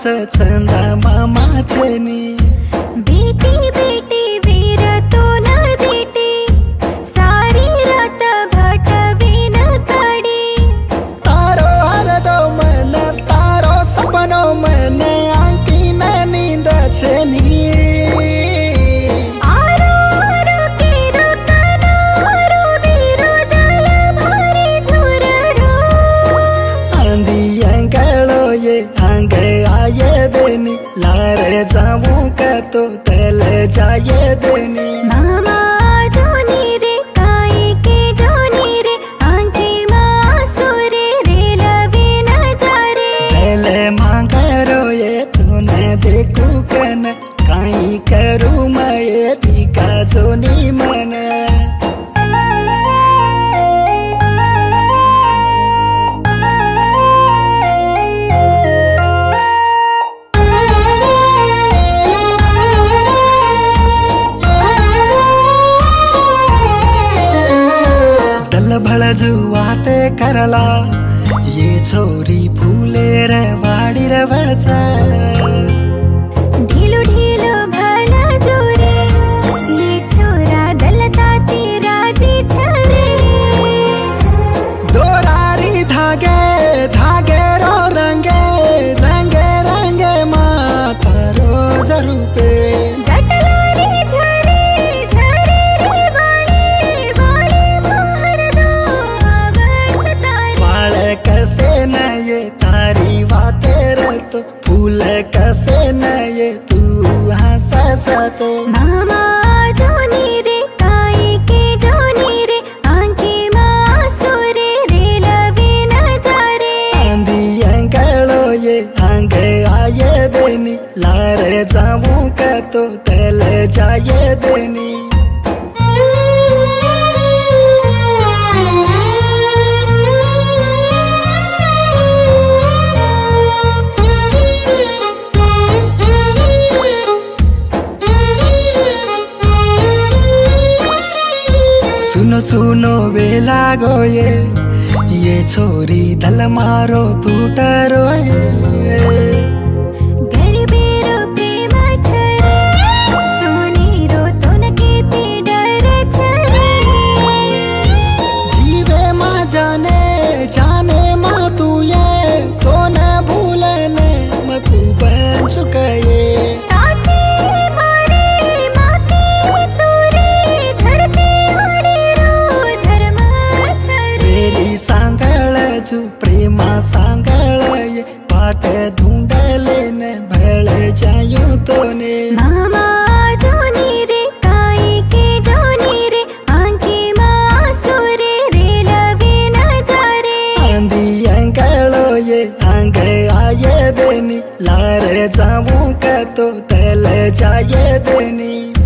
मामाच चंदा मामाचनी बेटी बेटी वीर तो न देटे सारी रात भटवीन काढी तारो हरदो मन तारो सपनो मन आंकी न नींद छनी लारे जाऊं का तो तल जाए देनी मामा जोनी रे काई के जोनी रे आंखे मासूरे रे लवी न जारे पहले मांगरो ये तूने देखू कन काई करूं मैं दिखा जोनी मन भळ जुवाते करला ये छोरी फूले रे वाडी रे वचा ढीलो ढीलो भला जोरे ये छोरा दलता तेरा जी छरे दोरारी धागे धागे रो रंगे रंगे रंगे माता रोज रूपे तारी बातें तो फूल कैसे न ये तू हंसा तो मामा जोनी रे काई के जोनी रे आंखे मासूरे रे लवी न जारे आंधी अंगलो ये आंग आये देनी लारे जाऊं का तो तल जाए देनी सुनो सुनो वेला गोये ये छोरी दल मारो टूटरो गरीबेरो प्रेम छरे सोनेरो तोन केती डर छरे जीवे माँ जाने जाने माँ तू ये तो न भूलने मकू बन चुकाये प्रेमा सांगल ये पाट ढूंढले न भल जायूं तो ने मामा जोनी रे काई के जोनी रे आंखे मासूरे रे लवी न जारे आंधी अंगलो ये आंग आये देनी लारे जाऊं का तो तल जाए देनी।